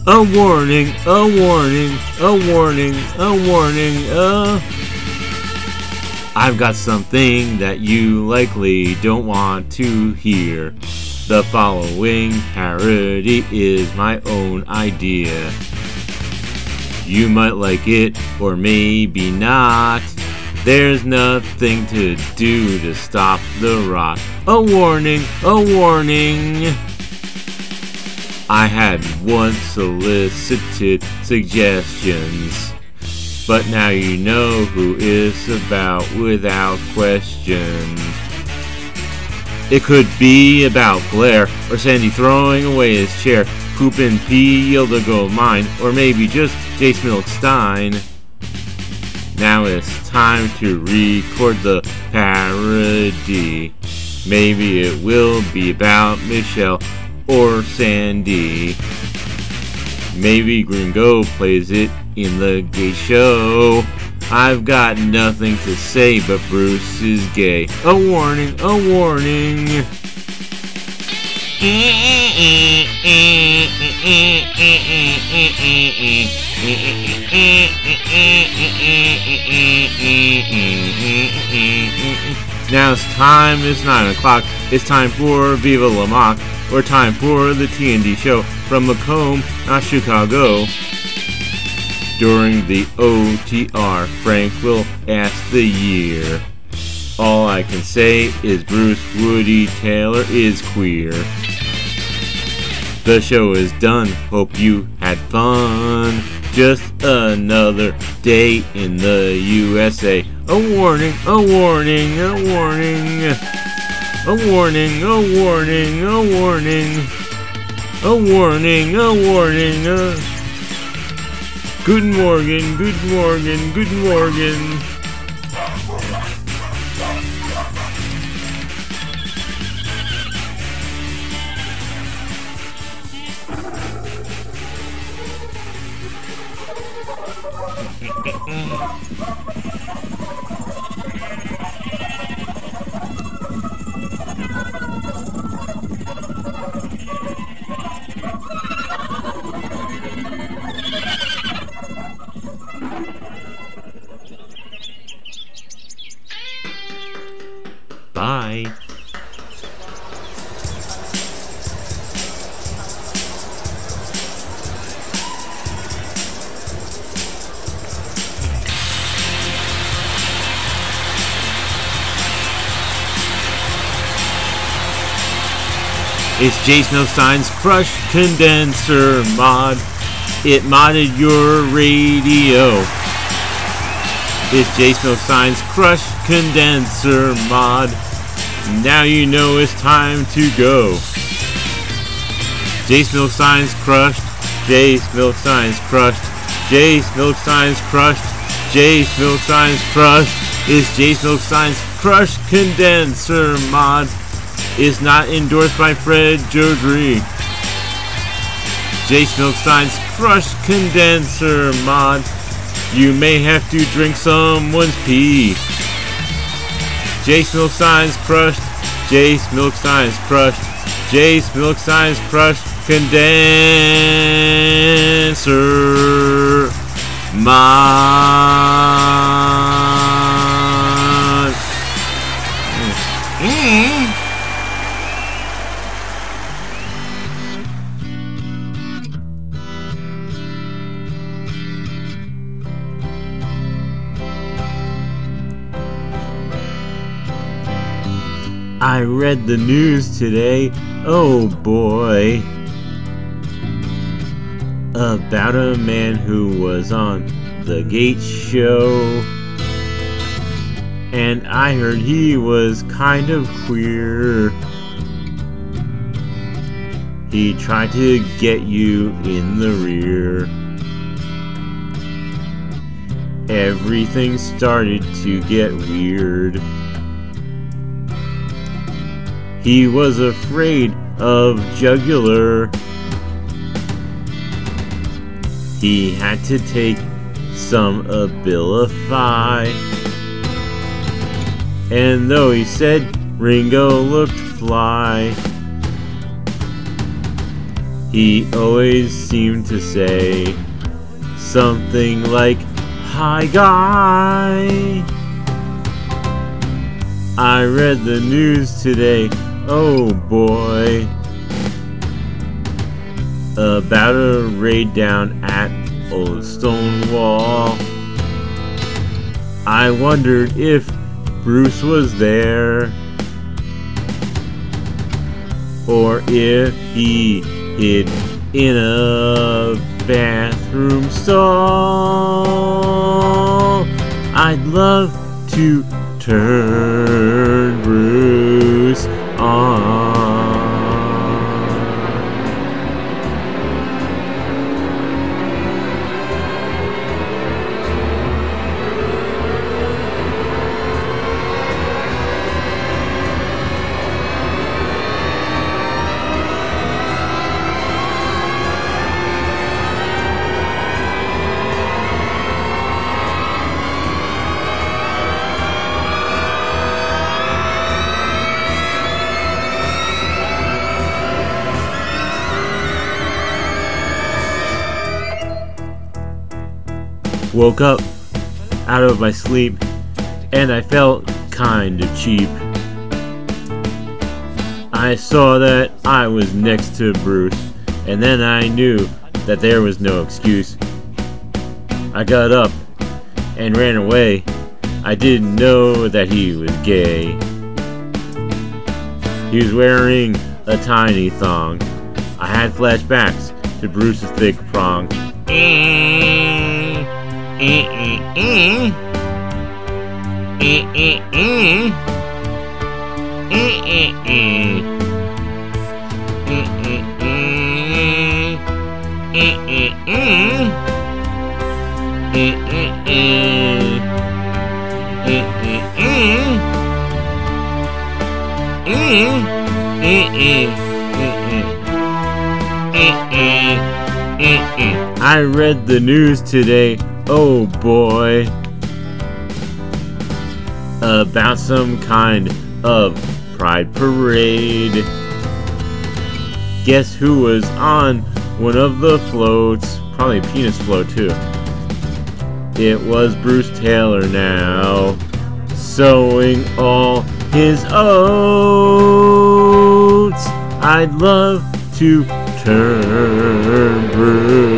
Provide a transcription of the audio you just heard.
A warning, a warning, a warning, a warning, I've got something that you likely don't want to hear. The following parody is my own idea. You might like it, or maybe not. There's nothing to do to stop the rot. A warning, a warning. I had once solicited suggestions, but now you know who it's about without question. It could be about Blair, or Sandy throwing away his chair, Poop and Pee yield a gold mine, or maybe just Jace Milkstein. Now it's time to record the parody. Maybe it will be about Michelle or Sandy. Maybe Gringo plays it in the gay show. I've got nothing to say, but Bruce is gay. A warning, a warning. Now it's time, it's 9 o'clock. It's time for Viva La Mock, or time for the TND show from Macomb, not Chicago. During the OTR, Frank will ask the year. All I can say is Bruce Woody Taylor is queer. The show is done, hope you had fun. Just another day in the USA. A warning, a warning, a warning. A warning, a warning, a warning. A warning, a warning, Guten Morgen, Guten Morgen, Guten Morgen. Bye. It's Jace Milkstein's Crush Condenser mod. It modded your radio. It's Jace Milkstein's Crush Condenser mod. Now you know it's time to go. Jace Milkstein's crushed. Jace Milkstein's crushed. Jace Milkstein's crushed. Jace Milkstein's crushed. It's Jace Milkstein's Crush Condenser mod. Is not endorsed by Fred Jodrey. Jace Milkstein's Crush Condenser mod. You may have to drink someone's pee. Jace Milkstein's crushed. Jace Milkstein's crushed. Jace Milkstein's crushed condenser mod. I read the news today, oh boy, about a man who was on the Gates show, and I heard he was kind of queer. He tried to get you in the rear. Everything started to get weird. He was afraid of jugular. He had to take some Abilify. And though he said Ringo looked fly, He always seemed to say something like, "Hi, guy." I read the news today, oh boy, about a raid down at Old Stonewall. I wondered if Bruce was there, or if he hid in a bathroom stall. I'd love to turn Bruce on. Woke up out of my sleep and I felt kind of cheap. I saw that I was next to Bruce, and then I knew that there was no excuse. I got up and ran away. I didn't know that he was gay. He was wearing a tiny thong. I had flashbacks to Bruce's thick prong. I read the news today, oh boy, about some kind of pride parade. Guess who was on one of the floats? Probably a penis float too. It was Bruce Taylor now, sowing all his oats. I'd love to turn Bruce